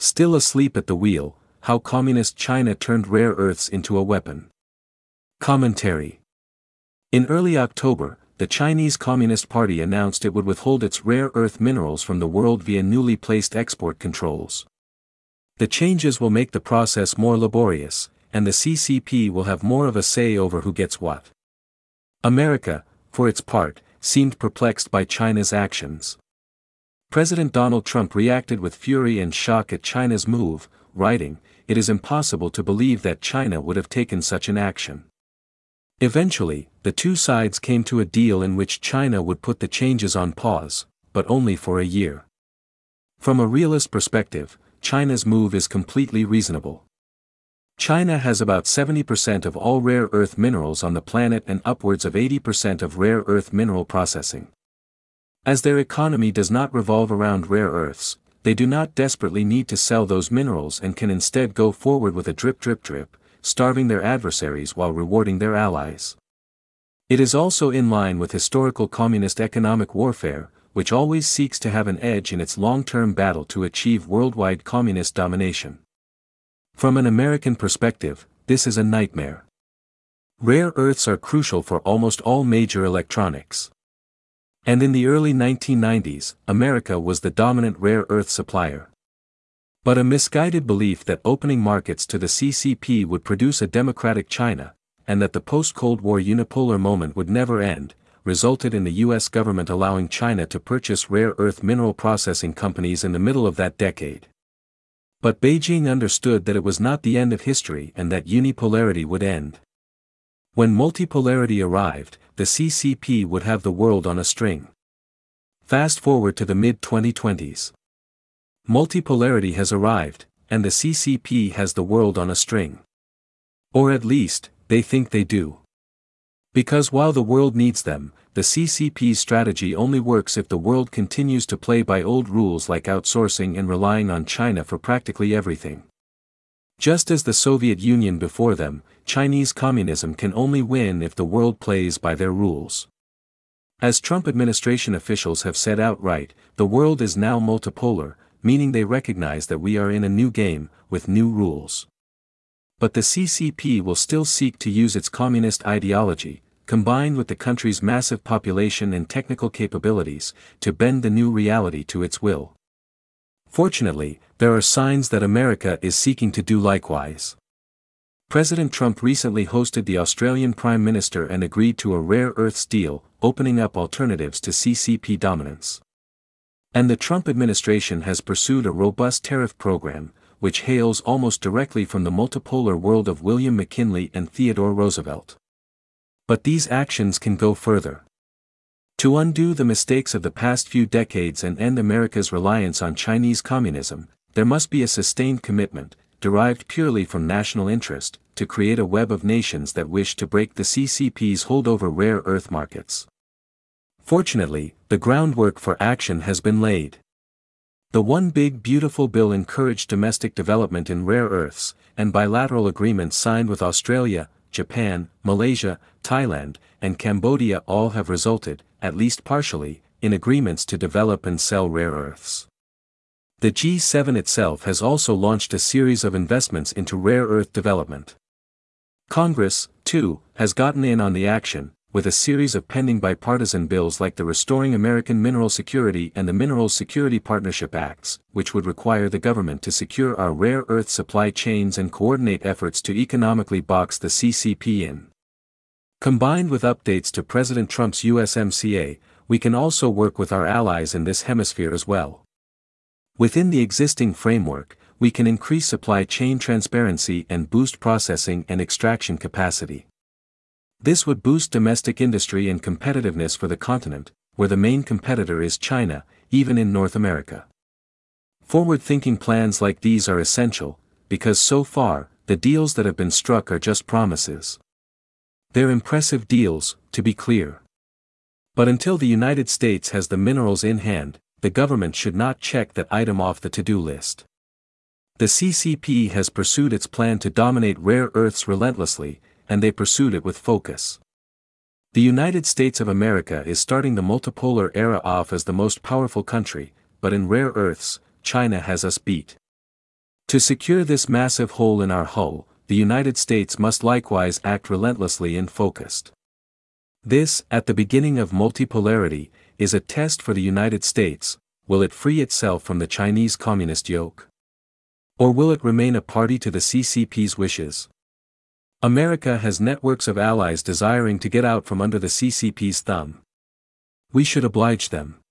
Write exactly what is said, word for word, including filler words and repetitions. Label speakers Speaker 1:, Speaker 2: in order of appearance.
Speaker 1: Still asleep at the wheel, how Communist China turned rare earths into a weapon. Commentary. In early October, the Chinese Communist Party announced it would withhold its rare earth minerals from the world via newly placed export controls. The changes will make the process more laborious, and the C C P will have more of a say over who gets what. America, for its part, seemed perplexed by China's actions. President Donald Trump reacted with fury and shock at China's move, writing, "It is impossible to believe that China would have taken such an action." Eventually, the two sides came to a deal in which China would put the changes on pause, but only for a year. From a realist perspective, China's move is completely reasonable. China has about seventy percent of all rare earth minerals on the planet and upwards of eighty percent of rare earth mineral processing. As their economy does not revolve around rare earths, they do not desperately need to sell those minerals and can instead go forward with a drip drip drip, starving their adversaries while rewarding their allies. It is also in line with historical communist economic warfare, which always seeks to have an edge in its long-term battle to achieve worldwide communist domination. From an American perspective, this is a nightmare. Rare earths are crucial for almost all major electronics. And in the early nineteen nineties, America was the dominant rare earth supplier. But a misguided belief that opening markets to the C C P would produce a democratic China, and that the post-Cold War unipolar moment would never end, resulted in the U S government allowing China to purchase rare earth mineral processing companies in the middle of that decade. But Beijing understood that it was not the end of history and that unipolarity would end. When multipolarity arrived, the C C P would have the world on a string. Fast forward to the mid twenty twenties. Multipolarity has arrived, and the C C P has the world on a string. Or at least, they think they do. Because while the world needs them, the C C P's strategy only works if the world continues to play by old rules like outsourcing and relying on China for practically everything. Just as the Soviet Union before them, Chinese communism can only win if the world plays by their rules. As Trump administration officials have said outright, the world is now multipolar, meaning they recognize that we are in a new game, with new rules. But the C C P will still seek to use its communist ideology, combined with the country's massive population and technical capabilities, to bend the new reality to its will. Fortunately, there are signs that America is seeking to do likewise. President Trump recently hosted the Australian Prime Minister and agreed to a rare earths deal, opening up alternatives to C C P dominance. And the Trump administration has pursued a robust tariff program, which hails almost directly from the multipolar world of William McKinley and Theodore Roosevelt. But these actions can go further. To undo the mistakes of the past few decades and end America's reliance on Chinese communism, there must be a sustained commitment, derived purely from national interest, to create a web of nations that wish to break the C C P's hold over rare earth markets. Fortunately, the groundwork for action has been laid. The One Big Beautiful Bill encouraged domestic development in rare earths, and bilateral agreements signed with Australia, Japan, Malaysia, Thailand, and Cambodia all have resulted, at least partially, in agreements to develop and sell rare earths. The G seven itself has also launched a series of investments into rare earth development. Congress, too, has gotten in on the action, with a series of pending bipartisan bills like the Restoring American Mineral Security and the Minerals Security Partnership Acts, which would require the government to secure our rare earth supply chains and coordinate efforts to economically box the C C P in. Combined with updates to President Trump's U S M C A, we can also work with our allies in this hemisphere as well. Within the existing framework, we can increase supply chain transparency and boost processing and extraction capacity. This would boost domestic industry and competitiveness for the continent, where the main competitor is China, even in North America. Forward-thinking plans like these are essential, because so far, the deals that have been struck are just promises. They're impressive deals, to be clear. But until the United States has the minerals in hand, the government should not check that item off the to-do list. The C C P has pursued its plan to dominate rare earths relentlessly, and they pursued it with focus. The United States of America is starting the multipolar era off as the most powerful country, but in rare earths, China has us beat. To secure this massive hole in our hull, the United States must likewise act relentlessly and focused. This, at the beginning of multipolarity, is a test for the United States. Will it free itself from the Chinese communist yoke? Or will it remain a party to the C C P's wishes? America has networks of allies desiring to get out from under the C C P's thumb. We should oblige them.